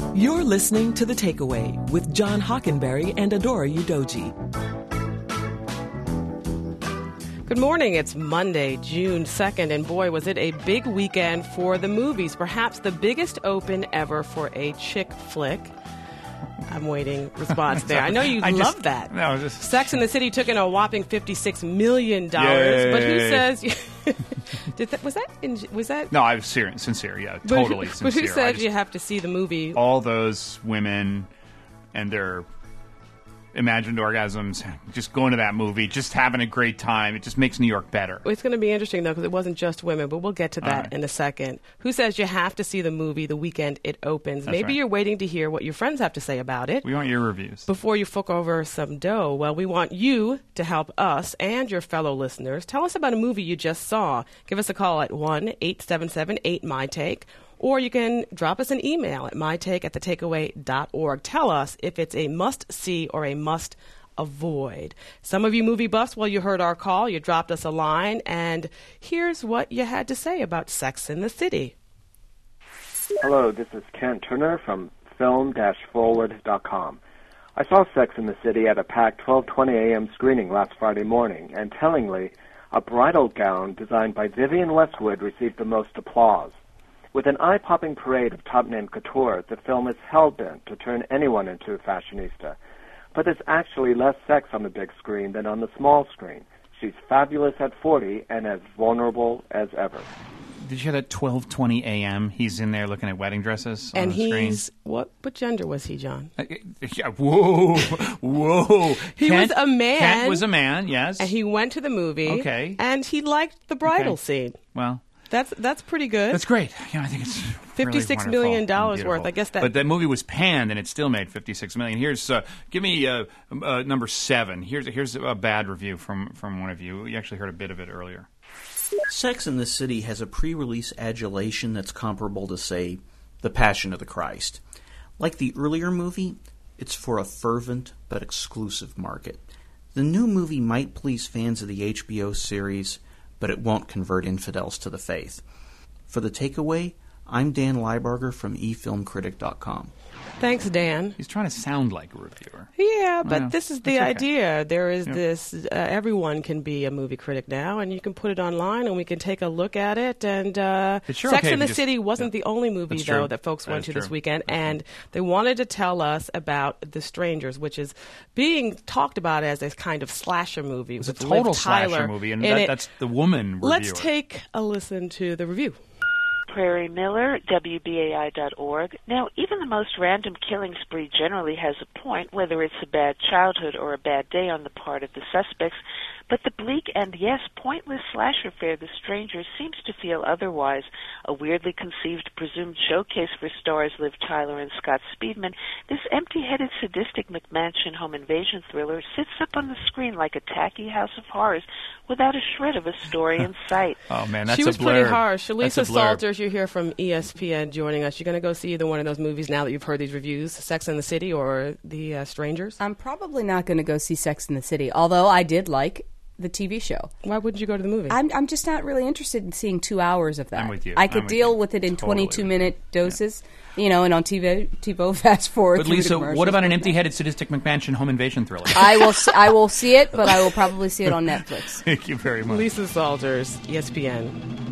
You're listening to The Takeaway with John Hockenberry and Adora Udoji. Good morning. It's Monday, June 2nd, and boy, was it a big weekend for the movies. Perhaps the biggest open ever for a chick flick. I'm waiting response there. I know you love that. No, Sex and the City took in a whopping $56 million. Yay. But who says... was that? No, I was sincere. Yeah, totally sincere. But who says you have to see the movie? All those women and their imagined orgasms, just going to that movie, just having a great time. It just makes New York better. It's going to be interesting, though, because it wasn't just women, but we'll get to that in a second. Who says you have to see the movie the weekend it opens? That's Maybe right. You're waiting to hear what your friends have to say about it. We want your reviews. Before you fork over some dough, well, we want you to help us and your fellow listeners. Tell us about a movie you just saw. Give us a call at 1-877-8MyTake. Or you can drop us an email at mytake@thetakeaway.org. Tell us if it's a must-see or a must-avoid. Some of you movie buffs, well, you heard our call. You dropped us a line. And here's what you had to say about Sex and the City. Hello, this is Kent Turner from film-forward.com. I saw Sex and the City at a packed 12:20 a.m. screening last Friday morning, and tellingly, a bridal gown designed by Vivienne Westwood received the most applause. With an eye-popping parade of top-name couture, the film is hell-bent to turn anyone into a fashionista. But there's actually less sex on the big screen than on the small screen. She's fabulous at 40 and as vulnerable as ever. Did you hear that 12:20 a.m.? He's in there looking at wedding dresses on And the screen. he's, what gender was he, John? Yeah, whoa. He was a man. Kent was a man, yes. And he went to the movie. Okay. And he liked the bridal scene. Well, That's pretty good. that's great. Yeah, I think it's $56 million worth. I guess that. But that movie was panned, and it still made $56 million. Here's give me number 7. Here's a bad review from one of you. You actually heard a bit of it earlier. Sex and the City has a pre-release adulation that's comparable to, say, The Passion of the Christ. Like the earlier movie, it's for a fervent but exclusive market. The new movie might please fans of the HBO series, but it won't convert infidels to the faith. For The Takeaway, I'm Dan Liebarger from eFilmCritic.com. Thanks, Dan. He's trying to sound like a reviewer. Yeah, but Yeah, this is the that's okay. idea. There is this, everyone can be a movie critic now, and you can put it online, and we can take a look at it. And It's sure Sex okay and if the you City wasn't the only movie, That's though, true. that folks That went is to this true. weekend. That's And they wanted to tell us about The Strangers, which is being talked about as a kind of slasher movie. It's a with total Liv Tyler slasher movie, and in it. that's the woman reviewer. Let's take a listen to the review. Prairie Miller, WBAI.org. Now, even the most random killing spree generally has a point, whether it's a bad childhood or a bad day on the part of the suspects. But the bleak and, yes, pointless slasher fare The Strangers seems to feel otherwise. A weirdly conceived presumed showcase for stars Liv Tyler and Scott Speedman, this empty-headed sadistic McMansion home invasion thriller sits up on the screen like a tacky house of horrors without a shred of a story in sight. Oh, man, that's She was a blurb. pretty harsh. That's Shalisa a blurb. Salters, you're here from ESPN joining us. You're going to go see either one of those movies now that you've heard these reviews, Sex and the City or The Strangers? I'm probably not going to go see Sex and the City, although I did like the TV show. Why wouldn't you go to the movie? I'm just not really interested in seeing 2 hours of that. I'm with you. I could I'm with deal you. with it in Totally 22-minute doses, and on TiVo fast forward. But through the Lisa, commercials. what about an empty-headed sadistic McMansion home invasion thriller? I will see it, but I will probably see it on Netflix. Thank you very much. Lisa Salters, ESPN.